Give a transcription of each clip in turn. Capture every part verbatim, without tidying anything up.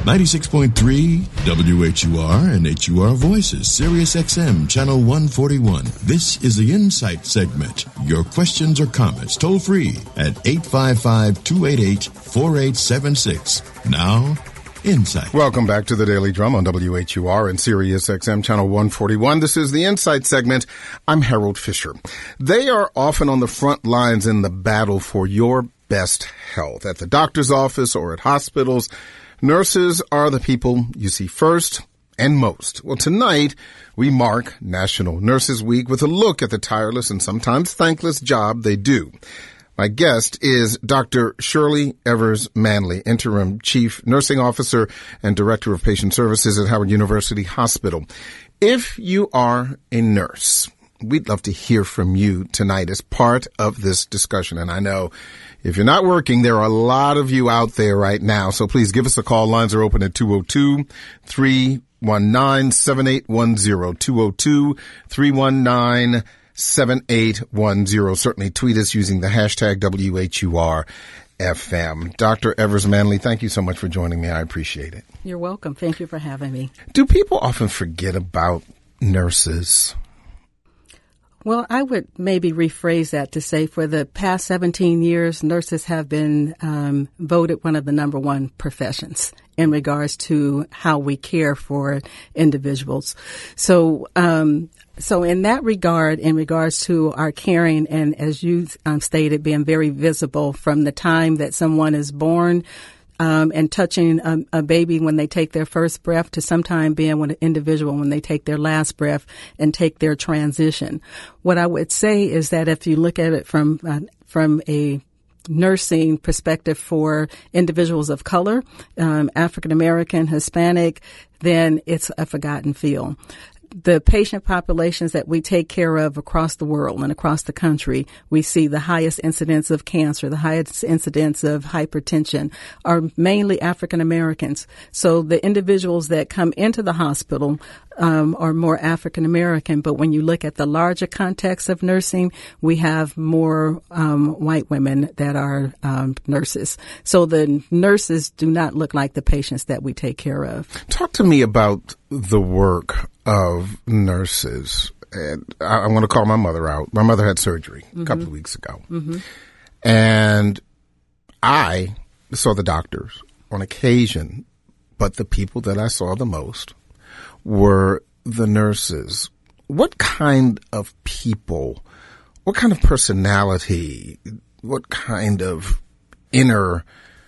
ninety-six point three W H U R and H U R Voices, Sirius X M, Channel one forty-one. This is the Insight segment. Your questions or comments toll free at eight five five, two eight eight, four eight seven six. Now, Insight. Welcome back to the Daily Drum on W H U R and Sirius X M Channel one forty-one. This is the Insight segment. I'm Harold Fisher. They are often on the front lines in the battle for your best health. At the doctor's office or at hospitals, nurses are the people you see first and most. Well, tonight we mark National Nurses Week with a look at the tireless and sometimes thankless job they do. My guest is Doctor Shirley Evers Manley, Interim Chief Nursing Officer and Director of Patient Services at Howard University Hospital. If you are a nurse, we'd love to hear from you tonight as part of this discussion. And I know if you're not working, there are a lot of you out there right now. So please give us a call. Lines are open at two oh two, three one nine, seven eight one zero, two oh two, three one nine, seven eight one zero. Certainly tweet us using the hashtag W H U R F M. Doctor Evers Manley, thank you so much for joining me. I appreciate it. You're welcome. Thank you for having me. Do people often forget about nurses? Well, I would maybe rephrase that to say for the past seventeen years, nurses have been um, voted one of the number one professions in regards to how we care for individuals. So, um, so in that regard, in regards to our caring and as you um, stated, being very visible from the time that someone is born Um, and touching a, a baby when they take their first breath to sometime being with an individual when they take their last breath and take their transition. What I would say is that if you look at it from uh, from a nursing perspective for individuals of color, um, African American, Hispanic, then it's a forgotten field. The patient populations that we take care of across the world and across the country, we see the highest incidence of cancer, the highest incidence of hypertension are mainly African Americans. So the individuals that come into the hospital um, are more African American. But when you look at the larger context of nursing, we have more um, white women that are um, nurses. So the nurses do not look like the patients that we take care of. Talk to me about the work of nurses. And I, I want to call my mother out. My mother had surgery mm-hmm. a couple of weeks ago. Mm-hmm. And I saw the doctors on occasion, but the people that I saw the most were the nurses. What kind of people, what kind of personality, what kind of inner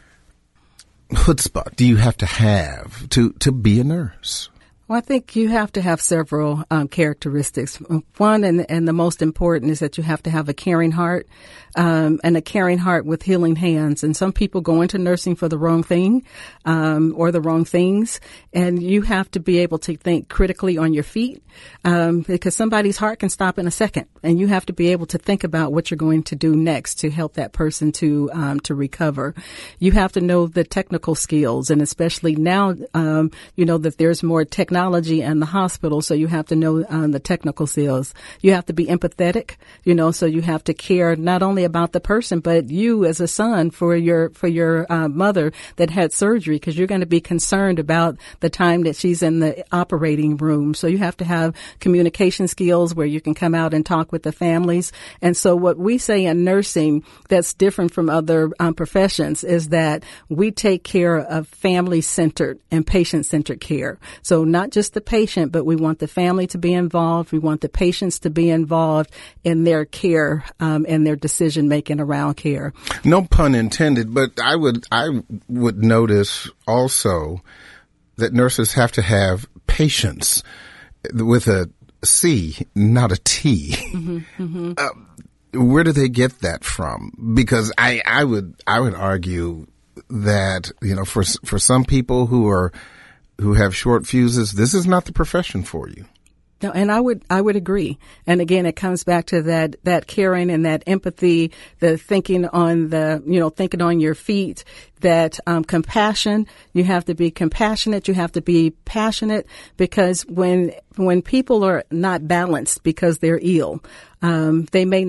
chutzpah do you have to have to, to be a nurse? Well, I think you have to have several um, characteristics. One, and, and the most important, is that you have to have a caring heart, um, and a caring heart with healing hands. And some people go into nursing for the wrong thing, um, or the wrong things. And you have to be able to think critically on your feet, um, because somebody's heart can stop in a second. And you have to be able to think about what you're going to do next to help that person to, um, to recover. You have to know the technical skills, and especially now, um, you know, that there's more technology technology in the hospital, so you have to know um, the technical skills. You have to be empathetic, you know, so you have to care not only about the person, but you as a son for your for your uh, mother that had surgery, because you're going to be concerned about the time that she's in the operating room. So you have to have communication skills where you can come out and talk with the families. And so what we say in nursing that's different from other um, professions is that we take care of family-centered and patient-centered care. So not just the patient, but we want the family to be involved. We want the patients to be involved in their care um, and their decision making around care. No pun intended, but I would I would notice also that nurses have to have patience with a C, not a T. Mm-hmm, mm-hmm. Uh, where do they get that from? Because I, I would I would argue that, you know, for for some people who are who have short fuses, this is not the profession for you. No, and I would, I would agree. And again, it comes back to that, that caring and that empathy, the thinking on the, you know, thinking on your feet, that, um, compassion. You have to be compassionate. You have to be passionate, because when, when people are not balanced because they're ill, um, they may not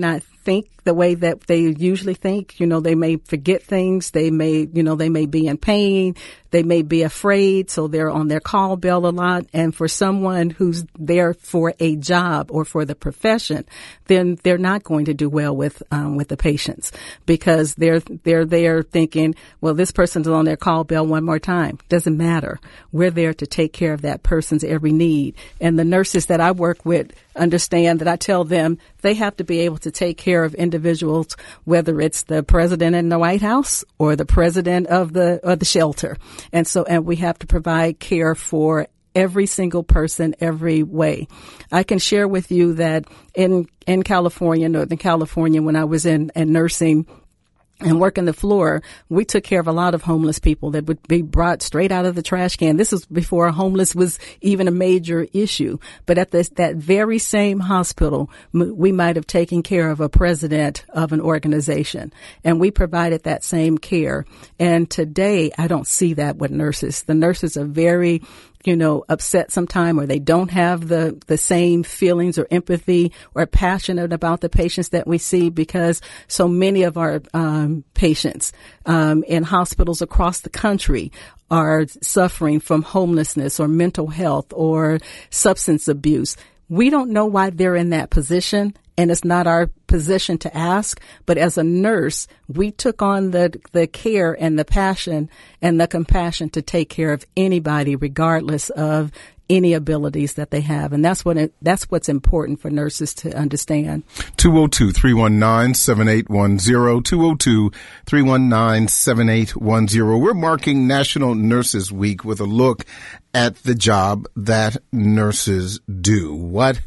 think the way that they usually think. You know, they may forget things. They may, you know, they may be in pain. They may be afraid, so they're on their call bell a lot. And for someone who's there for a job or for the profession, then they're not going to do well with um, with the patients, because they're they're there thinking, well, this person's on their call bell one more time. Doesn't matter. We're there to take care of that person's every need. And the nurses that I work with understand that I tell them they have to be able to take care of individuals, whether it's the president in the White House or the president of the of the shelter. And so, and we have to provide care for every single person every way. I can share with you that in in California, Northern California, when I was in, in nursing and working the floor, we took care of a lot of homeless people that would be brought straight out of the trash can. This was before homeless was even a major issue. But at this, that very same hospital, m- we might have taken care of a president of an organization, and we provided that same care. And today, I don't see that with nurses. The nurses are very, you know, upset sometime, or they don't have the, the same feelings or empathy or passionate about the patients that we see, because so many of our um, patients um, in hospitals across the country are suffering from homelessness or mental health or substance abuse. We don't know why they're in that position, and it's not our position to ask. But as a nurse, we took on the the care and the passion and the compassion to take care of anybody, regardless of any abilities that they have. And that's what it, that's what's important for nurses to understand. two oh two, three one nine, seven eight one zero, two oh two, three one nine, seven eight one zero. We're marking National Nurses Week with a look at the job that nurses do. What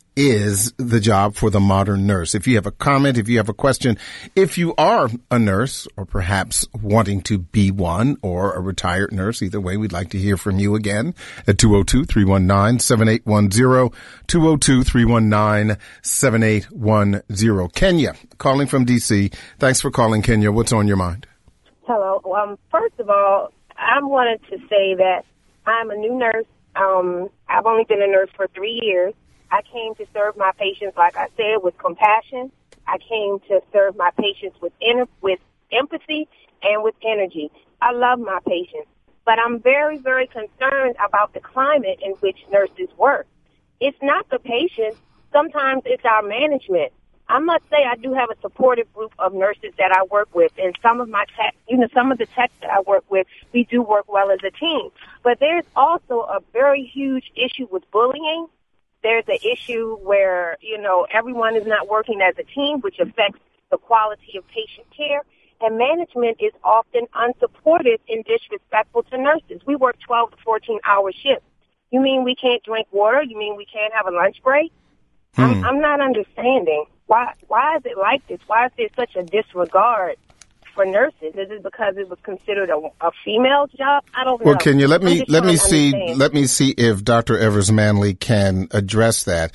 is the job for the modern nurse? If you have a comment, if you have a question, if you are a nurse or perhaps wanting to be one, or a retired nurse, either way, we'd like to hear from you again at two oh two, three one nine, seven eight one zero, two oh two, three one nine, seven eight one zero. Kenya, calling from D C. Thanks for calling, Kenya. What's on your mind? Hello. Um, first of all, I wanted to say that I'm a new nurse. Um, I've only been a nurse for three years. I came to serve my patients, like I said, with compassion. I came to serve my patients with in, with empathy and with energy. I love my patients, but I'm very, very concerned about the climate in which nurses work. It's not the patients. Sometimes it's our management. I must say I do have a supportive group of nurses that I work with, and some of my tech, you know, some of the techs that I work with, we do work well as a team. But there's also a very huge issue with bullying. There's an issue where, you know, everyone is not working as a team, which affects the quality of patient care. And management is often unsupportive and disrespectful to nurses. We work twelve to fourteen hour shifts. You mean we can't drink water? You mean we can't have a lunch break? Hmm. I'm, I'm not understanding. Why, why is it like this? Why is there such a disregard for nurses? Is it because it was considered a, a female job? I don't know. Well, Kenya, let me let me see understand. let me see if Doctor Evers Manley can address that.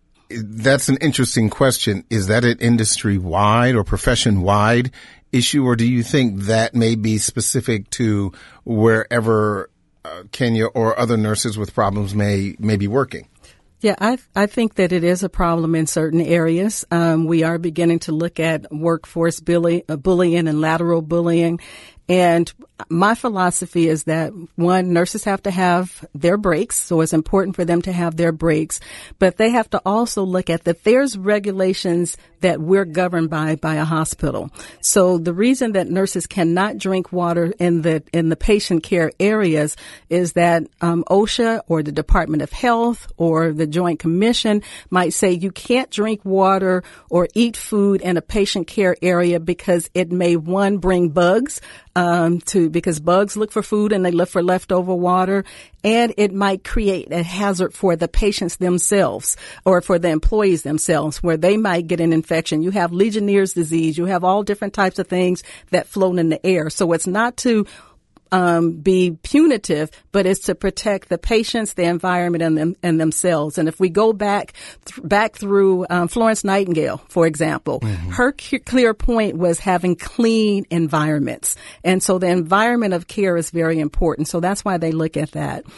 That's an interesting question. Is that an industry wide or profession wide issue, or do you think that may be specific to wherever uh, Kenya or other nurses with problems may may be working? Yeah, I I think that it is a problem in certain areas. Um, we are beginning to look at workforce bully, uh, bullying and lateral bullying. And my philosophy is that, one, nurses have to have their breaks, so it's important for them to have their breaks. But they have to also look at that there's regulations that we're governed by by a hospital. So the reason that nurses cannot drink water in the in the patient care areas is that um, OSHA or the Department of Health or the Joint Commission might say you can't drink water or eat food in a patient care area because it may, one, bring bugs. Um, to, because bugs look for food and they look for leftover water, and it might create a hazard for the patients themselves or for the employees themselves, where they might get an infection. You have Legionnaire's disease. You have all different types of things that float in the air. So it's not to Um, be punitive, but it's to protect the patients, the environment, and them and themselves. And if we go back th- back through um, Florence Nightingale, for example, mm-hmm. her c- clear point was having clean environments, and so the environment of care is very important. So that's why they look at that.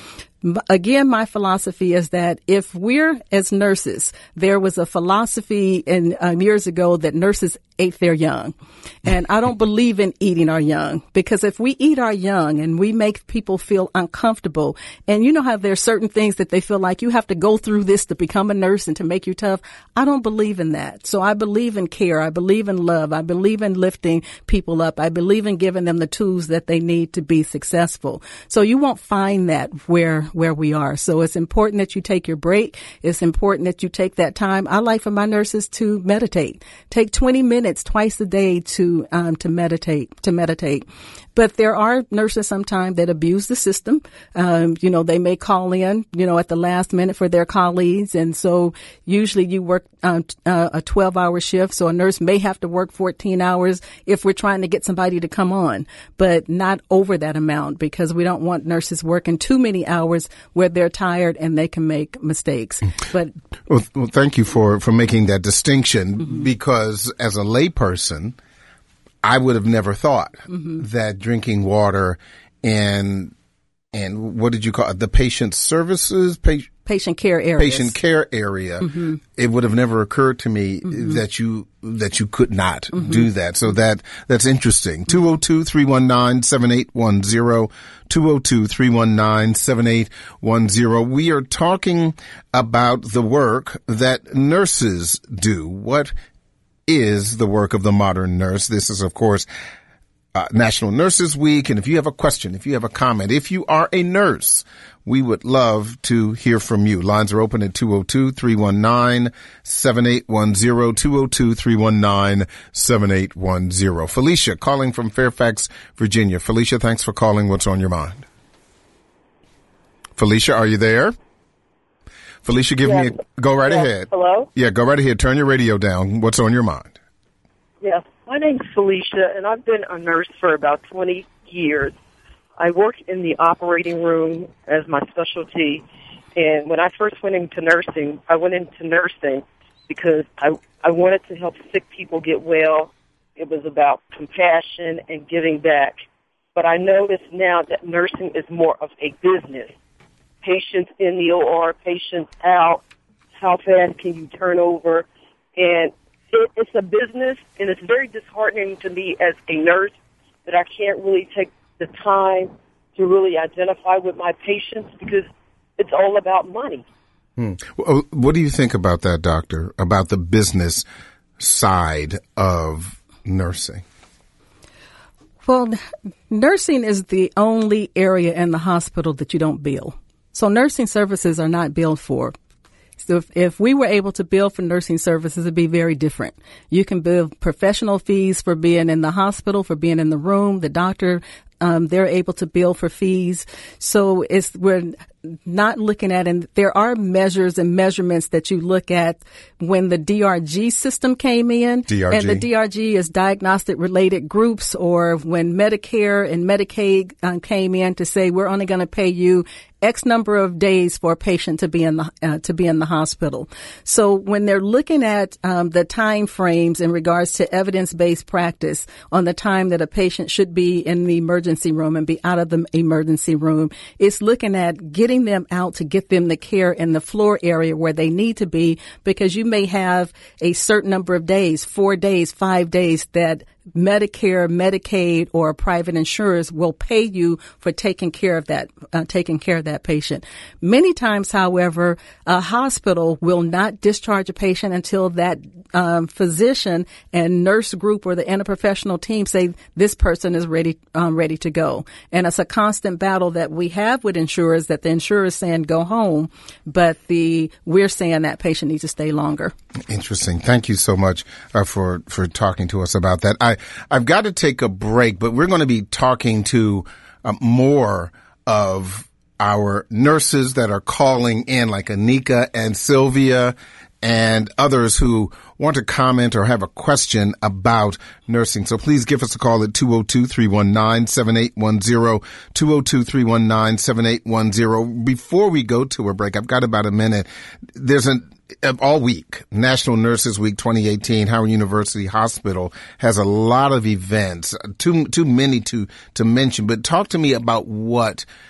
Again, my philosophy is that if we're as nurses, there was a philosophy in um, years ago that nurses ate their young. And I don't believe in eating our young, because if we eat our young and we make people feel uncomfortable, and you know how there's certain things that they feel like you have to go through this to become a nurse and to make you tough. I don't believe in that. So I believe in care. I believe in love. I believe in lifting people up. I believe in giving them the tools that they need to be successful. So you won't find that where, where we are. So it's important that you take your break. It's important that you take that time. I like for my nurses to meditate. Take twenty minutes twice a day to um, to meditate, to meditate. But there are nurses sometimes that abuse the system. Um, you know, they may call in, you know, at the last minute for their colleagues. And so usually you work um, uh, a twelve hour shift. So a nurse may have to work fourteen hours if we're trying to get somebody to come on, but not over that amount, because we don't want nurses working too many hours where they're tired and they can make mistakes. But well, well thank you for, for making that distinction, mm-hmm. because as a layperson, I would have never thought mm-hmm. that drinking water and and what did you call it? The patient services, pa- patient care area, patient care area. Mm-hmm. It would have never occurred to me mm-hmm. that you that you could not mm-hmm. do that. So that that's interesting. Two zero two three one nine seven eight one zero. two zero two three one nine seven eight one zero. We are talking about the work that nurses do. What is the work of the modern nurse? This is, of course, uh, National Nurses Week. And if you have a question, if you have a comment, if you are a nurse, we would love to hear from you. Lines are open at two zero two three one nine seven eight one zero, two zero two three one nine seven eight one zero. Felicia calling from Fairfax, Virginia. Felicia, thanks for calling. What's on your mind? Felicia, are you there? Felicia, give yes. me a, go right yes. ahead. Hello? Yeah, go right ahead. Turn your radio down. What's on your mind? Yes, my name's Felicia, and I've been a nurse for about twenty years. I work in the operating room as my specialty, and when I first went into nursing, I went into nursing because I, I wanted to help sick people get well. It was about compassion and giving back. But I notice now that nursing is more of a business. Patients in the O R, patients out, how fast can you turn over? And it, it's a business, and it's very disheartening to me as a nurse that I can't really take the time to really identify with my patients because it's all about money. Hmm. Well, what do you think about that, doctor, about the business side of nursing? Well, nursing is the only area in the hospital that you don't bill. So nursing services are not billed for. So if, if we were able to bill for nursing services, it'd be very different. You can bill professional fees for being in the hospital, for being in the room. The doctor, um, they're able to bill for fees. So it's, we're not looking at, and there are measures and measurements that you look at when the D R G system came in. D R G. And the D R G is diagnostic related groups, or when Medicare and Medicaid um, came in to say we're only going to pay you X number of days for a patient to be in the uh, to be in the hospital. So when they're looking at um, the time frames in regards to evidence-based practice on the time that a patient should be in the emergency room and be out of the emergency room, it's looking at getting them out to get them the care in the floor area where they need to be, because you may have a certain number of days, four days, five days, that Medicare, Medicaid, or private insurers will pay you for taking care of that, uh, taking care of that patient. Many times, however, a hospital will not discharge a patient until that um, physician and nurse group or the interprofessional team say this person is ready, um, ready to go. And it's a constant battle that we have with insurers, that the insurer is saying go home, but the we're saying that patient needs to stay longer. Interesting. Thank you so much uh, for for talking to us about that. I I've got to take a break, but we're going to be talking to uh, more of our nurses that are calling in, like Anika and Sylvia and others who want to comment or have a question about nursing. So please give us a call at two zero two three one nine seven eight one zero, two zero two three one nine seven eight one zero. Before we go to a break, I've got about a minute. There's an all week, National Nurses Week twenty eighteen, Howard University Hospital has a lot of events, too too many to to mention. But talk to me about what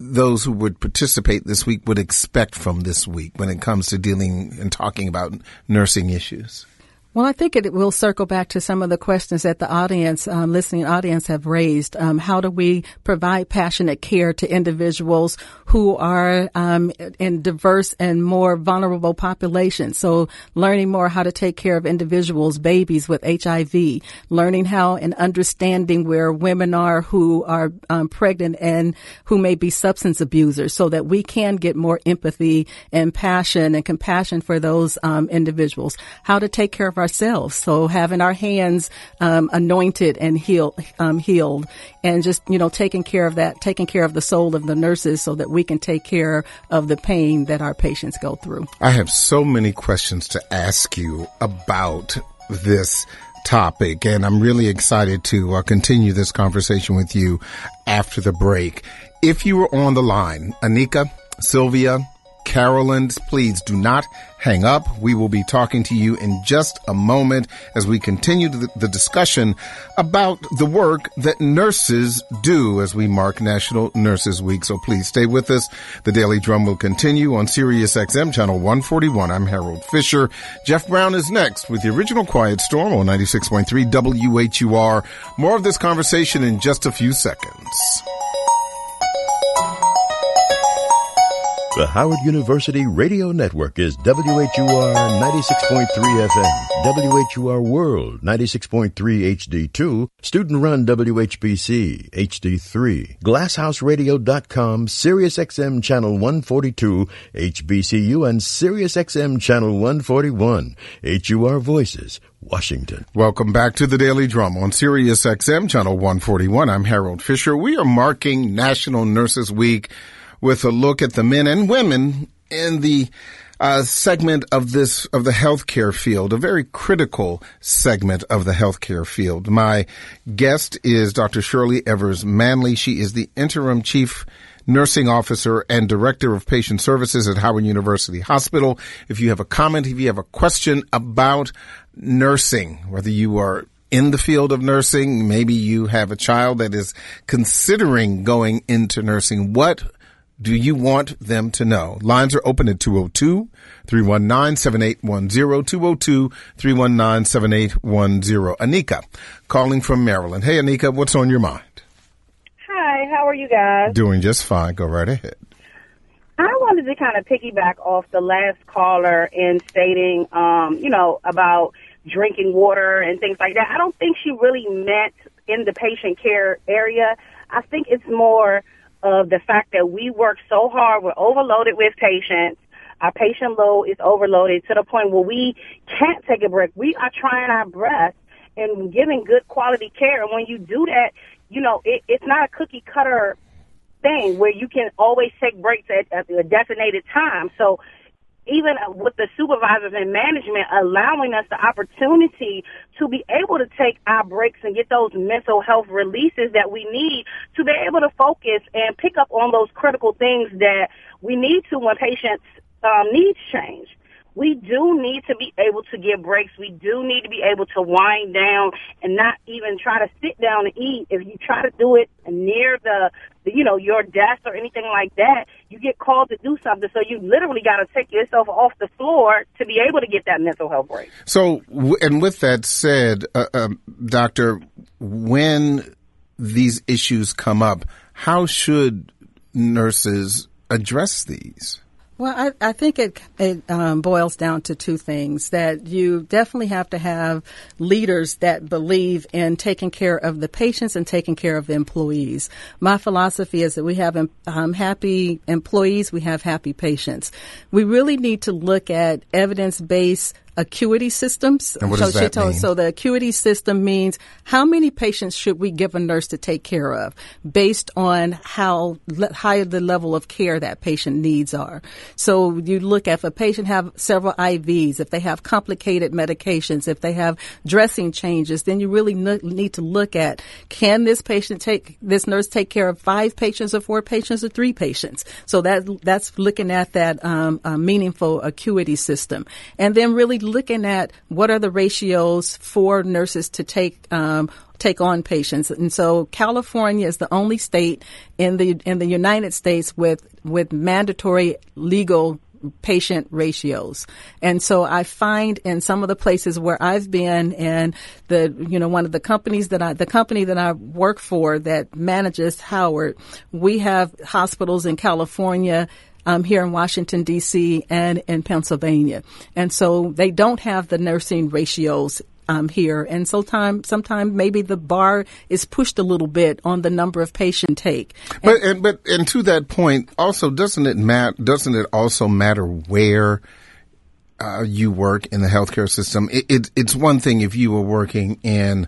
those who would participate this week would expect from this week when it comes to dealing and talking about nursing issues? Well, I think it will circle back to some of the questions that the audience, um, listening audience have raised. Um, how do we provide passionate care to individuals who are um, in diverse and more vulnerable populations? So learning more how to take care of individuals, babies with H I V, learning how and understanding where women are who are um, pregnant and who may be substance abusers, so that we can get more empathy and passion and compassion for those um, individuals. How to take care of ourselves. So having our hands um, anointed and healed, um, healed, and just, you know, taking care of that, taking care of the soul of the nurses so that we can take care of the pain that our patients go through. I have so many questions to ask you about this topic, and I'm really excited to uh, continue this conversation with you after the break. If you were on the line, Anika, Sylvia, Carolyn, please do not hang up. We will be talking to you in just a moment as we continue the, the discussion about the work that nurses do as we mark National Nurses Week. So please stay with us. The Daily Drum will continue on Sirius X M Channel one forty-one. I'm Harold Fisher. Jeff Brown is next with the original Quiet Storm on ninety-six point three W H U R. More of this conversation in just a few seconds. The Howard University Radio Network is W H U R ninety-six point three F M, W H U R World ninety-six point three H D two, student-run W H B C H D three, glasshouse radio dot com, Sirius X M Channel one forty-two, H B C U, and Sirius X M Channel one forty-one, H U R Voices, Washington. Welcome back to the Daily Drum on Sirius X M Channel one forty-one. I'm Harold Fisher. We are marking National Nurses Week with a look at the men and women in the uh, segment of this, of the healthcare field, a very critical segment of the healthcare field. My guest is Doctor Shirley Evers Manley. She is the interim chief nursing officer and director of patient services at Howard University Hospital. If you have a comment, if you have a question about nursing, whether you are in the field of nursing, maybe you have a child that is considering going into nursing, what do you want them to know? Lines are open at two oh two, three one nine, seven eight one zero, two oh two, three one nine, seven eight one zero. Anika, calling from Maryland. Hey, Anika, what's on your mind? Hi, how are you guys? Doing just fine. Go right ahead. I wanted to kind of piggyback off the last caller in stating, um, you know, about drinking water and things like that. I don't think she really meant in the patient care area. I think it's more of the fact that we work so hard, we're overloaded with patients. Our patient load is overloaded to the point where we can't take a break. We are trying our best and giving good quality care. And when you do that, you know, it, it's not a cookie cutter thing where you can always take breaks at, at a designated time. So even with the supervisors and management allowing us the opportunity to be able to take our breaks and get those mental health releases that we need to be able to focus and pick up on those critical things that we need to when patients' um, needs change. We do need to be able to give breaks. We do need to be able to wind down and not even try to sit down and eat. If you try to do it near the, the you know, your desk or anything like that, you get called to do something. So you literally got to take yourself off the floor to be able to get that mental health break. So, and with that said, uh, um, Doctor, when these issues come up, how should nurses address these? Well, I, I think it, it um, boils down to two things, that you definitely have to have leaders that believe in taking care of the patients and taking care of the employees. My philosophy is that we have um, happy employees, we have happy patients. We really need to look at evidence-based acuity systems. And what so, does that told, mean? so the acuity system means how many patients should we give a nurse to take care of based on how high the level of care that patient needs are. So you look at if a patient have several I Vs, if they have complicated medications, if they have dressing changes, then you really n- need to look at, can this patient take, this nurse take care of five patients or four patients or three patients? So that that's looking at that um, uh, meaningful acuity system. And then really looking at what are the ratios for nurses to take um, take on patients. And so California is the only state in the in the United States with with mandatory legal patient ratios. And so I find in some of the places where I've been, and the, you know, one of the companies that I, the company that I work for that manages Howard, we have hospitals in California, um, here in Washington, D C, and in Pennsylvania. And so they don't have the nursing ratios Um, here, and sometimes, sometimes maybe the bar is pushed a little bit on the number of patient take. And but and, but and to that point, also doesn't it mat? Doesn't it also matter where uh, you work in the healthcare system? It, it, it's one thing if you were working in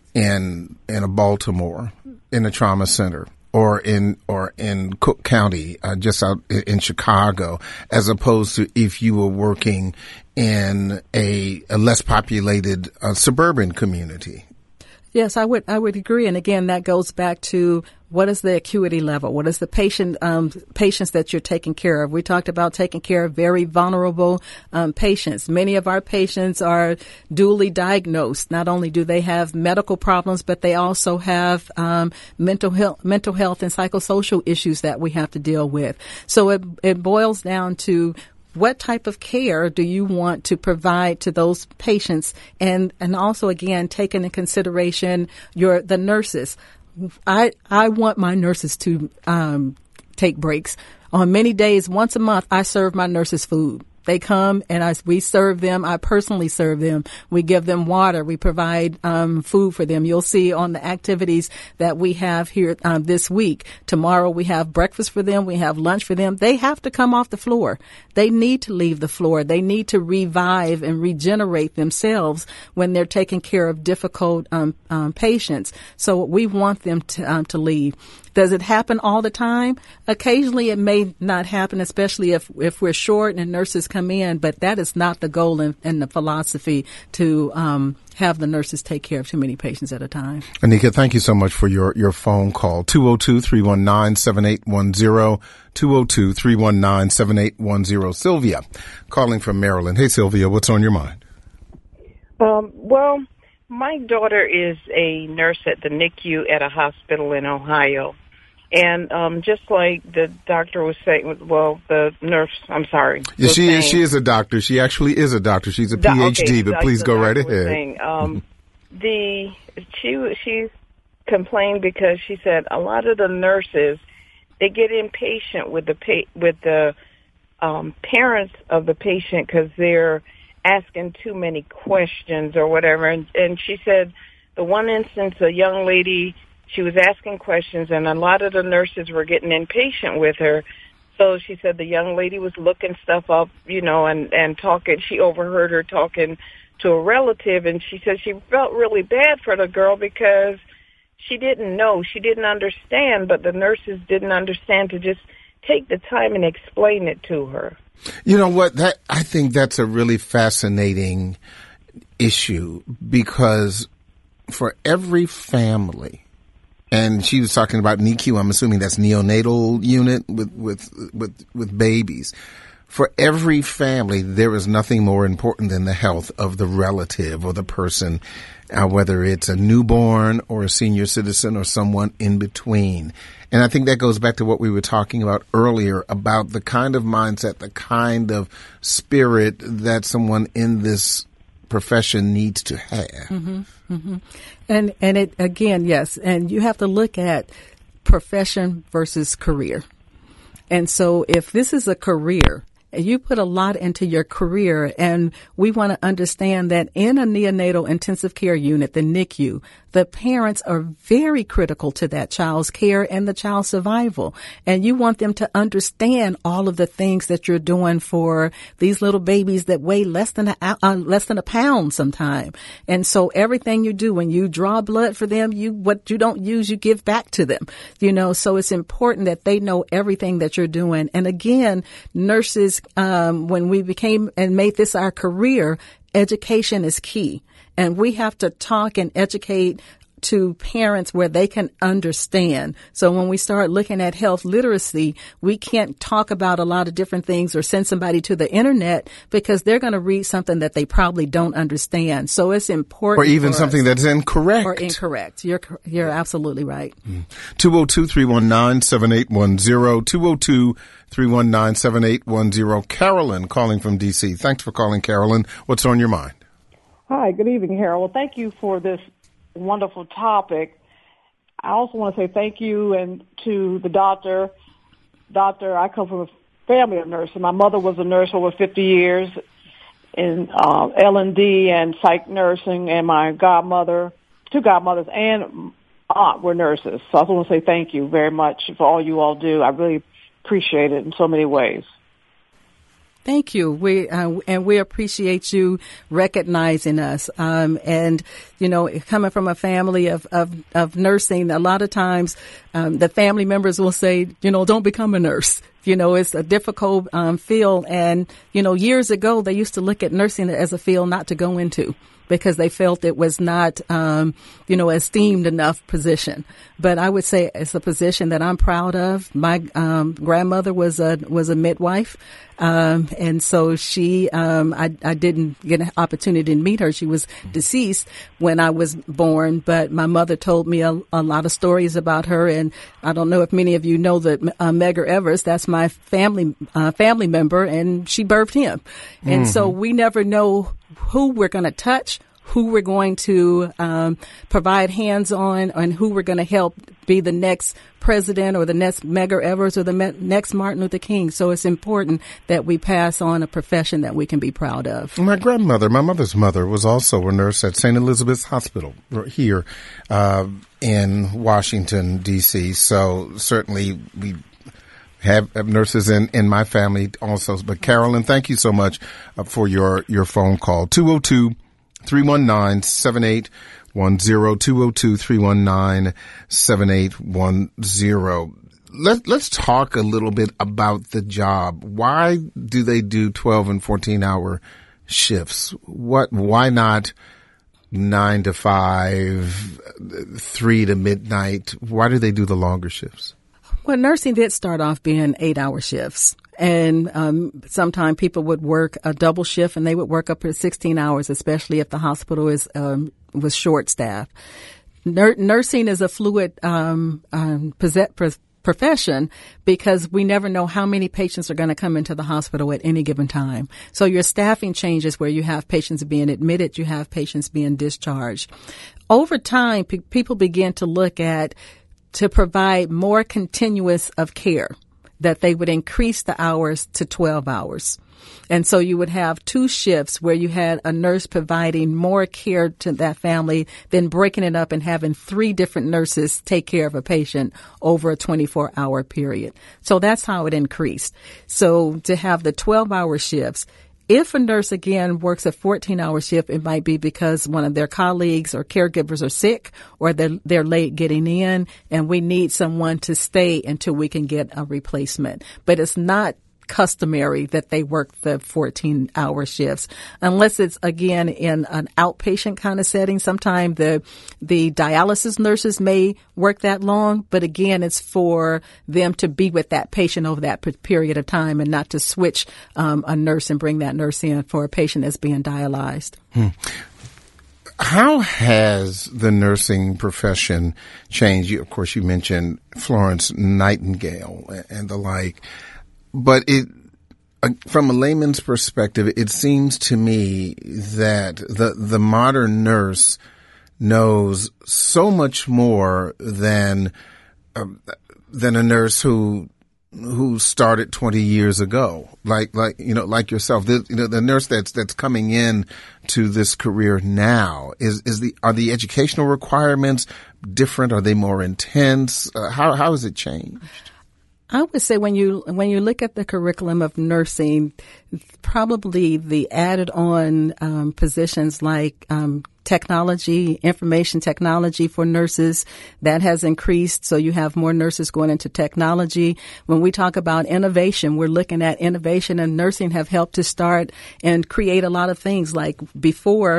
in in a Baltimore in a trauma center, or in or in Cook County, uh, just out in Chicago, as opposed to if you were working in a, a less populated uh, suburban community. Yes, I would I would agree. And again, that goes back to what is the acuity level? What is the patient um, patients that you're taking care of? We talked about taking care of very vulnerable um, patients. Many of our patients are dually diagnosed. Not only do they have medical problems, but they also have um, mental health, mental health and psychosocial issues that we have to deal with. So it it boils down to what type of care do you want to provide to those patients, and and also again taking into consideration your the nurses. I I want my nurses to um, take breaks. On many days, once a month, I serve my nurses food. They come and I, we serve them. I personally serve them. We give them water. We provide um, food for them. You'll see on the activities that we have here um, this week. Tomorrow we have breakfast for them. We have lunch for them. They have to come off the floor. They need to leave the floor. They need to revive and regenerate themselves when they're taking care of difficult um, um, patients. So we want them to um, to leave. Does it happen all the time? Occasionally it may not happen, especially if, if we're short and nurses come in, but that is not the goal in, in the philosophy to um, have the nurses take care of too many patients at a time. Anika, thank you so much for your, your phone call. two oh two, three one nine, seven eight one zero, two oh two, three one nine, seven eight one zero. Sylvia, calling from Maryland. Hey, Sylvia, what's on your mind? Um, well, my daughter is a nurse at the N I C U at a hospital in Ohio. And um, just like the doctor was saying, well, the nurse, I'm sorry. Yeah, she saying, is, she is a doctor. She actually is a doctor. She's a the, P H D, okay, but please go right ahead. Saying, um, the she she complained because she said a lot of the nurses, they get impatient with the pa- with the um, parents of the patient because they're asking too many questions or whatever. And, and she said the one instance, a young lady, she was asking questions, and a lot of the nurses were getting impatient with her. So she said the young lady was looking stuff up, you know, and, and talking. She overheard her talking to a relative, and she said she felt really bad for the girl because she didn't know. She didn't understand, but the nurses didn't understand to just take the time and explain it to her. You know what? That I think that's a really fascinating issue because for every family, and she was talking about N I C U. I'm assuming that's neonatal unit with, with, with, with babies. For every family, there is nothing more important than the health of the relative or the person, uh, whether it's a newborn or a senior citizen or someone in between. And I think that goes back to what we were talking about earlier about the kind of mindset, the kind of spirit that someone in this profession needs to have. Mm-hmm, mm-hmm. And and it again, yes, and you have to look at profession versus career. And so if this is a career, and you put a lot into your career, and we want to understand that in a neonatal intensive care unit, the N I C U, the parents are very critical to that child's care and the child's survival. And you want them to understand all of the things that you're doing for these little babies that weigh less than a, uh, less than a pound sometime. And so everything you do, when you draw blood for them, you, what you don't use, you give back to them, you know, so it's important that they know everything that you're doing. And again, nurses, um, when we became and made this our career, education is key. And we have to talk and educate to parents where they can understand. So when we start looking at health literacy, we can't talk about a lot of different things or send somebody to the internet because they're going to read something that they probably don't understand. So it's important. Or even something that's incorrect. Or incorrect. You're you're absolutely right. two oh two, three one nine, seven eight one zero, two oh two, three one nine, seven eight one zero. Carolyn calling from D C. Thanks for calling, Carolyn. What's on your mind? Hi, good evening, Harold. Thank you for this wonderful topic. I also want to say thank you and to the doctor. Doctor, I come from a family of nurses. My mother was a nurse over fifty years in uh, L and D and psych nursing, and my godmother, two godmothers and aunt were nurses. So I just want to say thank you very much for all you all do. I really appreciate it in so many ways. Thank you. We uh, and we appreciate you recognizing us. Um, and you know, coming from a family of of, of nursing, a lot of times um, the family members will say, you know, don't become a nurse. You know, it's a difficult um, field. And you know, years ago they used to look at nursing as a field not to go into, because they felt it was not, um, you know, esteemed enough position. But I would say it's a position that I'm proud of. My um, grandmother was a was a midwife, um, and so she, um, I, I didn't get an opportunity to meet her. She was deceased when I was born, but my mother told me a, a lot of stories about her. And I don't know if many of you know that uh, Medgar Evers, that's my family uh, family member, and she birthed him. And mm-hmm. so we never know who we're going to touch, who we're going to um, provide hands on, and who we're going to help be the next president or the next Medgar Evers or the me- next Martin Luther King. So it's important that we pass on a profession that we can be proud of. My grandmother, my mother's mother, was also a nurse at Saint Elizabeth's Hospital here uh, in Washington, D C. So certainly we Have, have nurses in, in my family also. But Carolyn, thank you so much uh, for your, your phone call. two oh two, three one nine, seven eight one zero, two oh two, three one nine, seven eight one zero. Let, let's talk a little bit about the job. Why do they do twelve and fourteen hour shifts? What, why not nine to five, three to midnight? Why do they do the longer shifts? Well, nursing did start off being eight-hour shifts, and um, sometimes people would work a double shift, and they would work up to sixteen hours, especially if the hospital is um, was short-staffed. Nur- nursing is a fluid um, um, possess- profession because we never know how many patients are going to come into the hospital at any given time. So your staffing changes where you have patients being admitted, you have patients being discharged. Over time, pe- people begin to look at to provide more continuous of care, that they would increase the hours to twelve hours. And so you would have two shifts where you had a nurse providing more care to that family than breaking it up and having three different nurses take care of a patient over a twenty-four hour period. So that's how it increased. So to have the twelve hour shifts, if a nurse, again, works a fourteen hour shift, it might be because one of their colleagues or caregivers are sick or they're, they're late getting in, and we need someone to stay until we can get a replacement. But it's not customary that they work the fourteen hour shifts unless it's, again, in an outpatient kind of setting. Sometimes the the dialysis nurses may work that long, but again, it's for them to be with that patient over that period of time and not to switch um, a nurse and bring that nurse in for a patient that's being dialyzed. Hmm. How has the nursing profession changed? You, of course, you mentioned Florence Nightingale and the like. But it, uh, from a layman's perspective, it seems to me that the the modern nurse knows so much more than uh, than a nurse who who started twenty years ago. Like like you know, like yourself, the, you know, the nurse that's that's coming in to this career now is is the are the educational requirements different? Are they more intense? Uh, how how has it changed? I would say when you when you look at the curriculum of nursing, probably the added on um, positions like um, technology, information technology for nurses, that has increased. So you have more nurses going into technology. When we talk about innovation, we're looking at innovation, and nursing have helped to start and create a lot of things. Like before,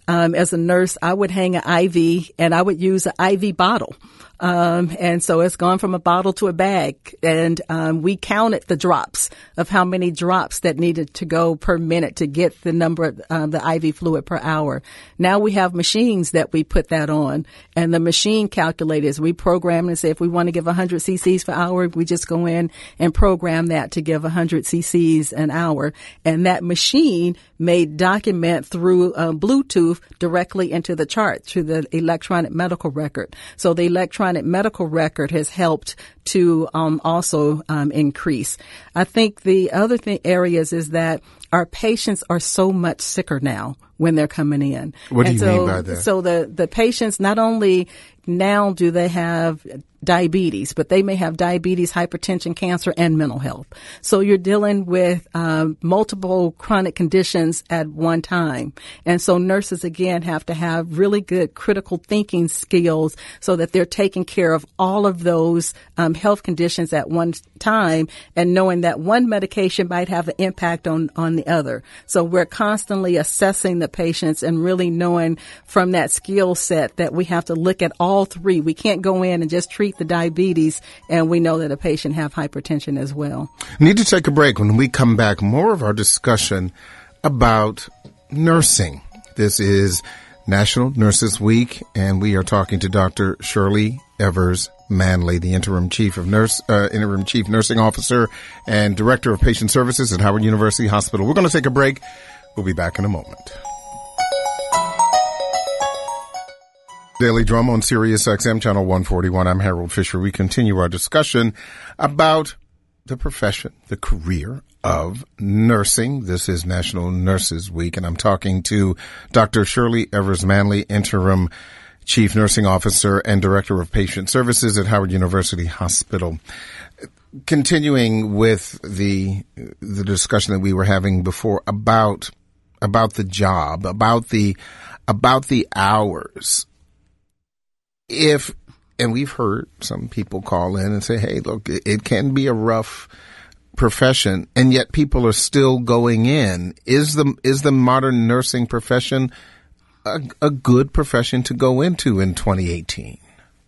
um, as a nurse, I would hang an I V and I would use an I V bottle. Um, and so it's gone from a bottle to a bag. And, um, we counted the drops of how many drops that needed to go per minute to get the number of um, the I V fluid per hour. Now we have machines that we put that on, and the machine calculators, we program and say if we want to give one hundred cc's per hour, we just go in and program that to give one hundred cc's an hour. And that machine may document through uh, Bluetooth directly into the chart, through the electronic medical record. So the electronic medical record has helped to um, also um, increase. I think the other thing areas is that our patients are so much sicker now when they're coming in. What do and you so, mean by that? So the, the patients, not only now do they have diabetes, but they may have diabetes, hypertension, cancer, and mental health. So you're dealing with um, multiple chronic conditions at one time. And so nurses, again, have to have really good critical thinking skills so that they're taking care of all of those um, health conditions at one time, and knowing that one medication might have an impact on, on the other. So we're constantly assessing the patients and really knowing from that skill set that we have to look at all three. We can't go in and just treat the diabetes, and we know that a patient have hypertension as well. Need to take a break. When we come back, more of our discussion about nursing. This is National Nurses Week, and we are talking to Doctor Shirley Evers Manley, the interim chief of nurse, uh, interim chief nursing officer and director of patient services at Howard University Hospital. We're going to take a break. We'll be back in a moment. Daily Drama on Sirius X M Channel one forty-one. I'm Harold Fisher. We continue our discussion about the profession, the career of nursing. This is National Nurses Week, and I'm talking to Doctor Shirley Evers Manley, interim chief nursing officer and director of patient services at Howard University Hospital. Continuing with the the discussion that we were having before about about the job, about the about the hours. If, and we've heard some people call in and say, hey, look, it, it can be a rough profession, and yet people are still going in. Is the, is the modern nursing profession a, a good profession to go into in twenty eighteen?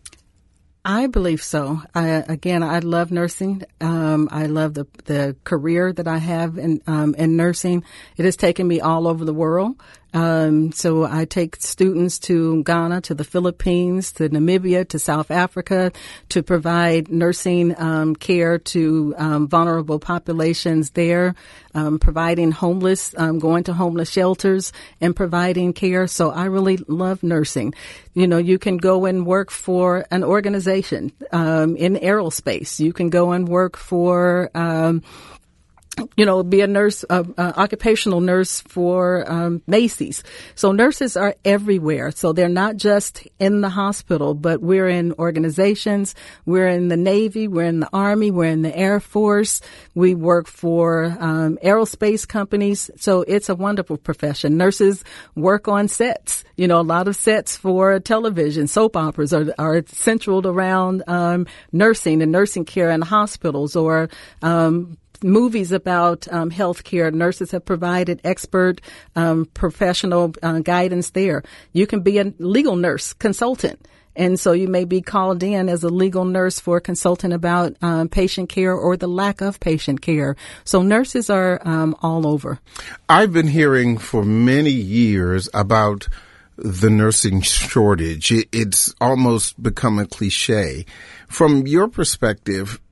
I believe so. I, again, I love nursing. Um, I love the, the career that I have in, um, in nursing. It has taken me all over the world. Um, so I take students to Ghana, to the Philippines, to Namibia, to South Africa to provide nursing um, care to um, vulnerable populations there, um, providing homeless, um, going to homeless shelters and providing care. So I really love nursing. You know, you can go and work for an organization um, in aerospace. You can go and work for um you know, be a nurse, uh, uh, occupational nurse for um, Macy's. So nurses are everywhere. So they're not just in the hospital, but we're in organizations. We're in the Navy. We're in the Army. We're in the Air Force. We work for um, aerospace companies. So it's a wonderful profession. Nurses work on sets. You know, a lot of sets for television, soap operas are, are centered around um, nursing and nursing care in hospitals, or um movies about um, healthcare. Nurses have provided expert um, professional uh, guidance there. You can be a legal nurse consultant. And so you may be called in as a legal nurse for a consultant about um, patient care or the lack of patient care. So nurses are um, all over. I've been hearing for many years about the nursing shortage. It, it's almost become a cliche. From your perspective,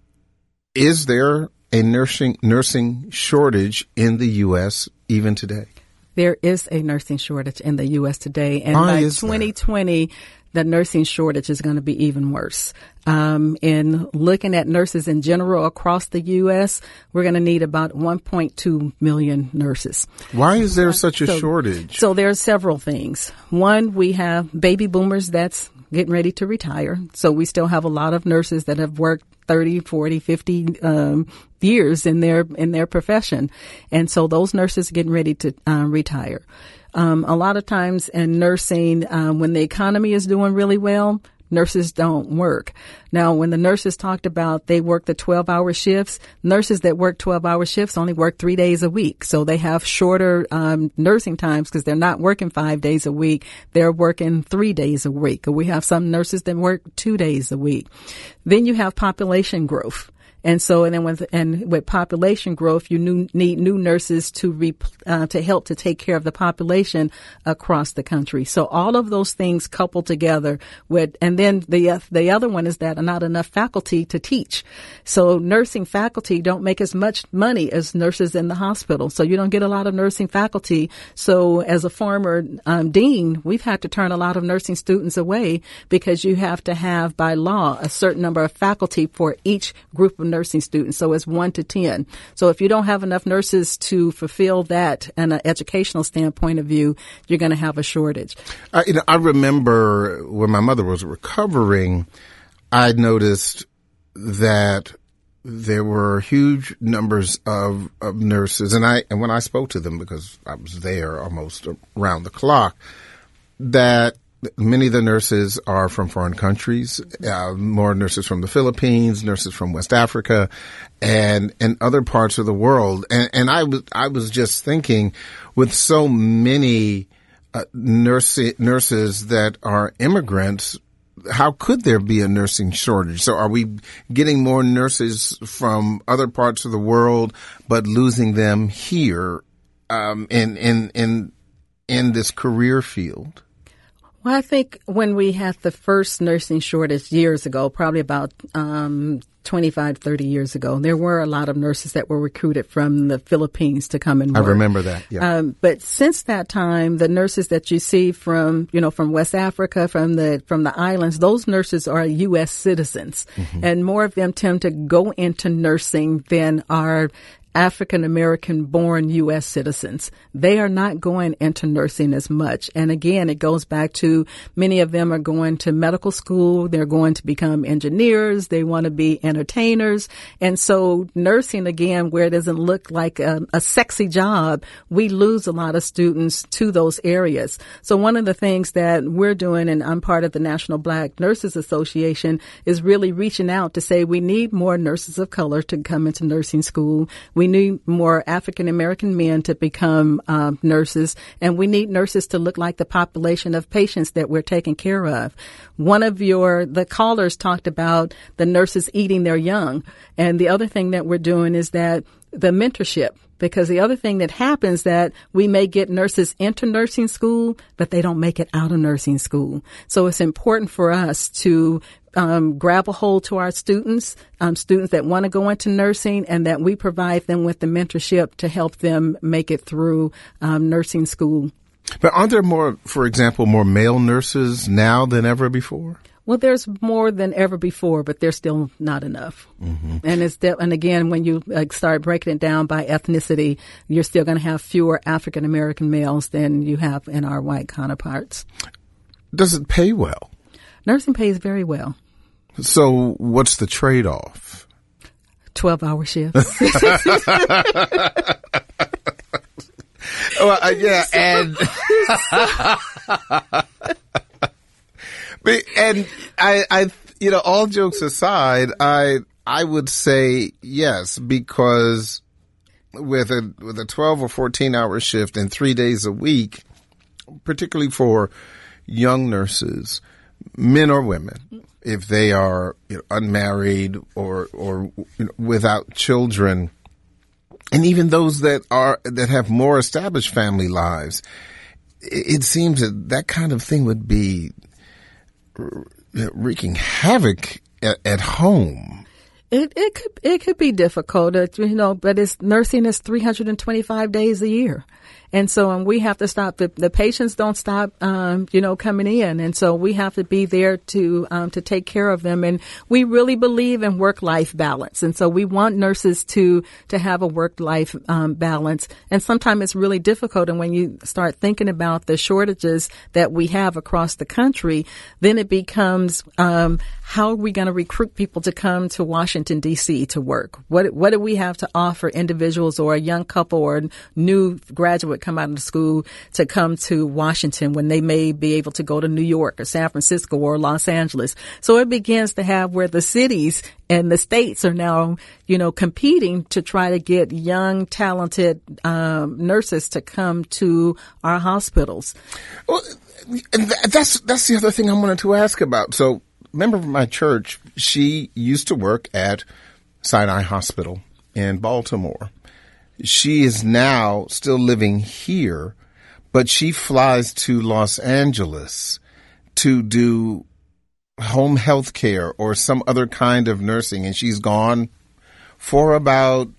is there a nursing nursing shortage in the U S even today? There is a nursing shortage in the U S today, and Why by is twenty twenty, that? the nursing shortage is going to be even worse. Um, in looking at nurses in general across the U S, we're going to need about one point two million nurses. Why is there such a so, shortage? So there are several things. One, we have baby boomers that's getting ready to retire. So we still have a lot of nurses that have worked thirty, forty, fifty um, years in their in their profession. And so those nurses are getting ready to uh, retire. Um, a lot of times in nursing, um, when the economy is doing really well, nurses don't work. Now, when the nurses talked about they work the twelve-hour shifts, nurses that work twelve-hour shifts only work three days a week. So they have shorter um, nursing times because they're not working five days a week. They're working three days a week. We have some nurses that work two days a week. Then you have population growth. And so, and then with, and with population growth, you new, need new nurses to re, uh, to help to take care of the population across the country. So all of those things coupled together with, and then the, uh, the other one is that not enough faculty to teach. So nursing faculty don't make as much money as nurses in the hospital. So you don't get a lot of nursing faculty. So as a former um, dean, we've had to turn a lot of nursing students away because you have to have by law a certain number of faculty for each group of nursing students. So it's one to ten. So if you don't have enough nurses to fulfill that in an educational standpoint of view, you're going to have a shortage. Uh, you know, I remember when my mother was recovering, I noticed that there were huge numbers of, of nurses, and I and when I spoke to them, because I was there almost around the clock, that many of the nurses are from foreign countries, uh, more nurses from the Philippines, nurses from West Africa, and and other parts of the world. And, and I was I was just thinking, with so many uh, nurse, nurses that are immigrants, how could there be a nursing shortage? So are we getting more nurses from other parts of the world, but losing them here um, in in in in this career field? Well, I think when we had the first nursing shortage years ago, probably about um, twenty-five, thirty years ago, there were a lot of nurses that were recruited from the Philippines to come and work. I remember that, yeah. Um, but since that time, the nurses that you see from, you know, from West Africa, from the from the islands, those nurses are U S citizens. Mm-hmm. And more of them tend to go into nursing than are African-American born U S citizens. They are not going into nursing as much. And again, it goes back to many of them are going to medical school. They're going to become engineers. They want to be entertainers. And so nursing, again, where it doesn't look like a, a sexy job, we lose a lot of students to those areas. So one of the things that we're doing, and I'm part of the National Black Nurses Association, is really reaching out to say we need more nurses of color to come into nursing school. We need more African American men to become um, nurses, and we need nurses to look like the population of patients that we're taking care of. One of your the callers talked about the nurses eating their young, and the other thing that we're doing is that the mentorship. Because the other thing that happens that we may get nurses into nursing school, but they don't make it out of nursing school. So it's important for us to um, grab a hold to our students, um, students that want to go into nursing, and that we provide them with the mentorship to help them make it through um, nursing school. But aren't there more, for example, more male nurses now than ever before? Well, there's more than ever before, but there's still not enough. Mm-hmm. And it's de- and again, when you uh, start breaking it down by ethnicity, you're still going to have fewer African American males than you have in our white counterparts. Does it pay well? Nursing pays very well. So what's the trade-off? twelve-hour shifts. Well, uh, yeah, and and I, I, you know, all jokes aside, I, I would say yes, because with a with a twelve or fourteen hour shift and three days a week, particularly for young nurses, men or women, if they are you know, unmarried or or you know, without children. And even those that are, that have more established family lives, it seems that that kind of thing would be wreaking havoc at, at home. It it could it could be difficult, you know, but it's nursing is three hundred twenty-five days a year. And so um, we have to stop. The, the patients don't stop, um, you know, coming in. And so we have to be there to um, to take care of them. And we really believe in work-life balance. And so we want nurses to to have a work-life um, balance. And sometimes it's really difficult. And when you start thinking about the shortages that we have across the country, then it becomes um, how are we going to recruit people to come to Washington Washington, D C to work? What what do we have to offer individuals or a young couple or a new graduate come out of school to come to Washington when they may be able to go to New York or San Francisco or Los Angeles? So it begins to have where the cities and the states are now, you know, competing to try to get young, talented um, nurses to come to our hospitals. Well, and that's that's the other thing I wanted to ask about. So, member of my church, she used to work at Sinai Hospital in Baltimore. She is now still living here, but she flies to Los Angeles to do home health care or some other kind of nursing, and she's gone for about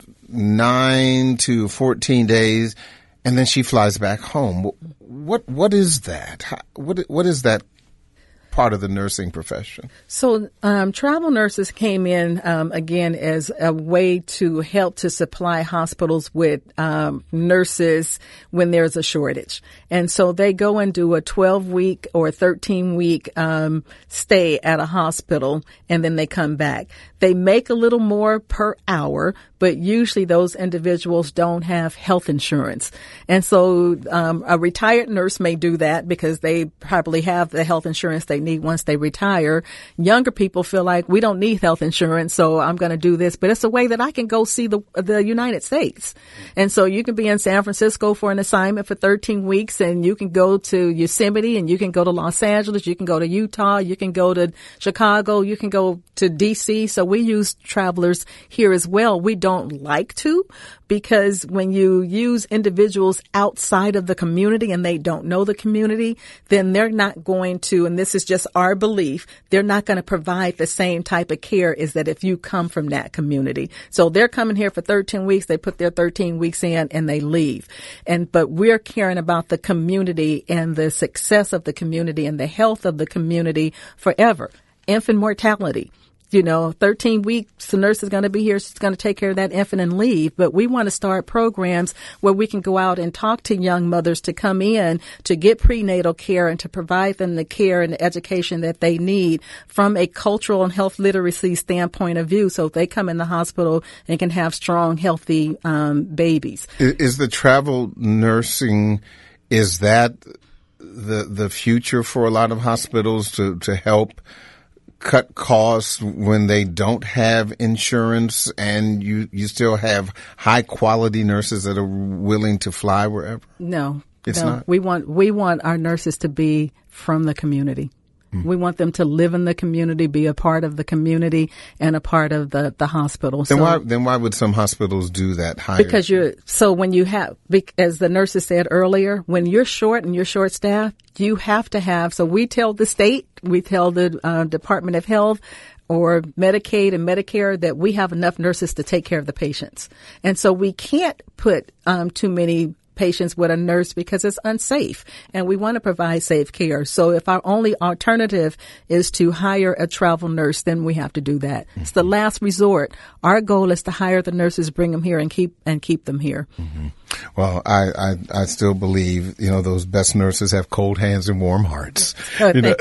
nine to fourteen days, and then she flies back home. What what is that? How, what what is that part of the nursing profession? So um, travel nurses came in, um, again, as a way to help to supply hospitals with um, nurses when there's a shortage. And so they go and do a twelve-week or thirteen-week um, stay at a hospital, and then they come back. They make a little more per hour, but usually those individuals don't have health insurance. And so um, a retired nurse may do that because they probably have the health insurance they need once they retire. Younger people feel like we don't need health insurance, so I'm going to do this. But it's a way that I can go see the the United States. And so you can be in San Francisco for an assignment for thirteen weeks, and you can go to Yosemite, and you can go to Los Angeles, you can go to Utah, you can go to Chicago, you can go to D C. So we use travelers here as well. We don't like to, because when you use individuals outside of the community and they don't know the community, then they're not going to, and this is just our belief, they're not going to provide the same type of care as that if you come from that community. So they're coming here for thirteen weeks, they put their thirteen weeks in and they leave. And, but we're caring about the community and the success of the community and the health of the community forever. Infant mortality. You know, thirteen weeks, the nurse is going to be here. She's going to take care of that infant and leave. But we want to start programs where we can go out and talk to young mothers to come in to get prenatal care and to provide them the care and the education that they need from a cultural and health literacy standpoint of view. So if they come in the hospital and can have strong, healthy um, babies. Is the travel nursing, is that the the future for a lot of hospitals to, to help cut costs when they don't have insurance, and you, you still have high quality nurses that are willing to fly wherever? No, it's no. not. We want, we want our nurses to be from the community. Mm. We want them to live in the community, be a part of the community and a part of the, the hospital. Then so, why, then why would some hospitals do that higher? Because you're, so when you have, as the nurses said earlier, when you're short and you're short staffed, you have to have, so we tell the state, we tell the uh, Department of Health or Medicaid and Medicare that we have enough nurses to take care of the patients. And so we can't put um, too many patients with a nurse because it's unsafe, and we want to provide safe care. So if our only alternative is to hire a travel nurse, then we have to do that. Mm-hmm. It's the last resort. Our goal is to hire the nurses, bring them here, and keep and keep them here. Mm-hmm. Well, I, I I still believe, you know, those best nurses have cold hands and warm hearts. Oh, you know?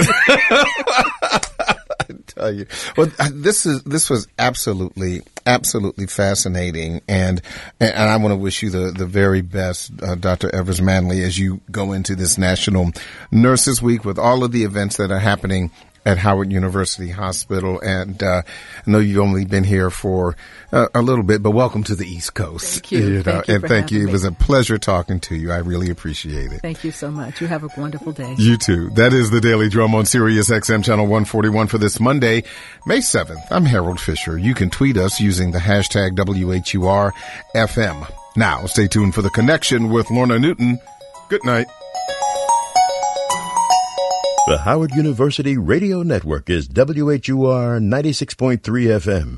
I tell you. Well, this is this was absolutely absolutely fascinating, and and I want to wish you the the very best, uh, Doctor Evers Manley, as you go into this National Nurses Week with all of the events that are happening at Howard University Hospital. And uh, I know you've only been here for uh, a little bit, but welcome to the East Coast. Thank you. you know, thank you and for thank you. me. It was a pleasure talking to you. I really appreciate it. Thank you so much. You have a wonderful day. You too. That is the Daily Drum on Sirius X M Channel one forty-one for this Monday, May seventh. I'm Harold Fisher. You can tweet us using the hashtag W H U R F M. Now, stay tuned for The Connection with Lorna Newton. Good night. The Howard University Radio Network is W H U R ninety-six point three F M.